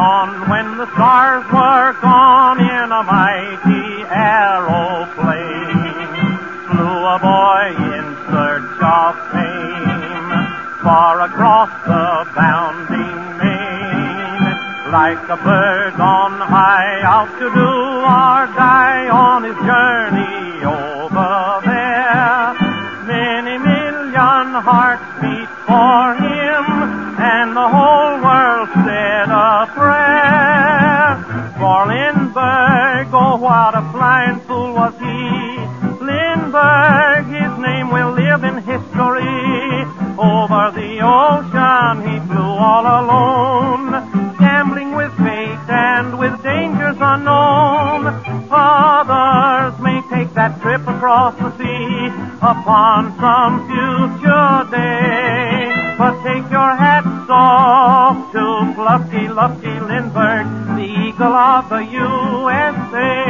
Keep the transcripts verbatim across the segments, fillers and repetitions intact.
dawn when the stars were gone, in a mighty aeroplane flew a boy in search of fame, far across the bounding main. Like a bird on high, out to do or die on his journey over there. Many million hearts beat for him, and the whole world said a prayer. For Lindbergh, oh what a flying fool was he. Lindbergh, his name will live in history. Over the ocean he flew all alone, gambling with fate and with dangers unknown. Others may take that trip across the sea upon some future day, but take your hats off to Fluffy Lucky Lindbergh, the eagle of the U S A.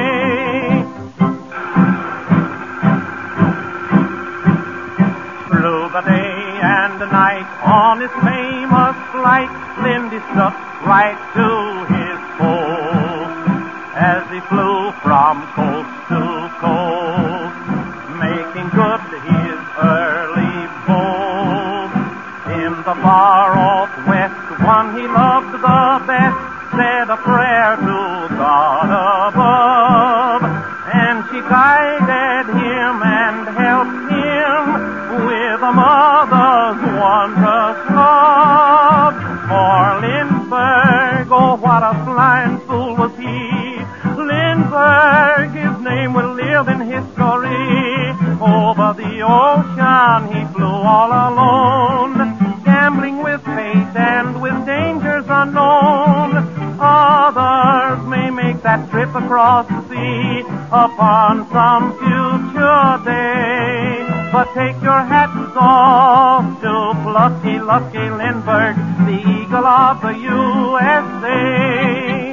Through the day and the night on his famous flight, Lindy stuck right to his post as he flew from coast to coast, making good his early boast. In the far-off west, one he loved the best said a prayer to God above, and she guided him and helped him with a mother's wondrous love. For Lindbergh, oh what a flying fool was he. Lindbergh, his name will live in history. Over the ocean he flew all alone, gambling with fate and with dangers unknown. Others may make that trip across the sea upon some future day, but take your hats off to Plucky Lucky Lindbergh, the eagle of the U S A.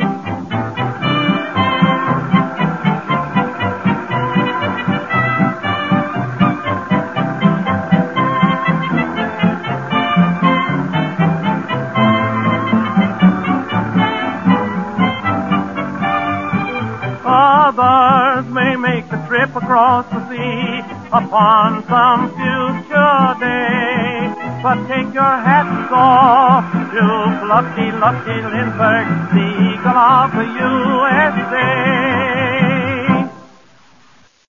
Others may make the trip across the sea upon some future day, but take your hats off to Plucky Lucky Lindbergh, the eagle of the U S A.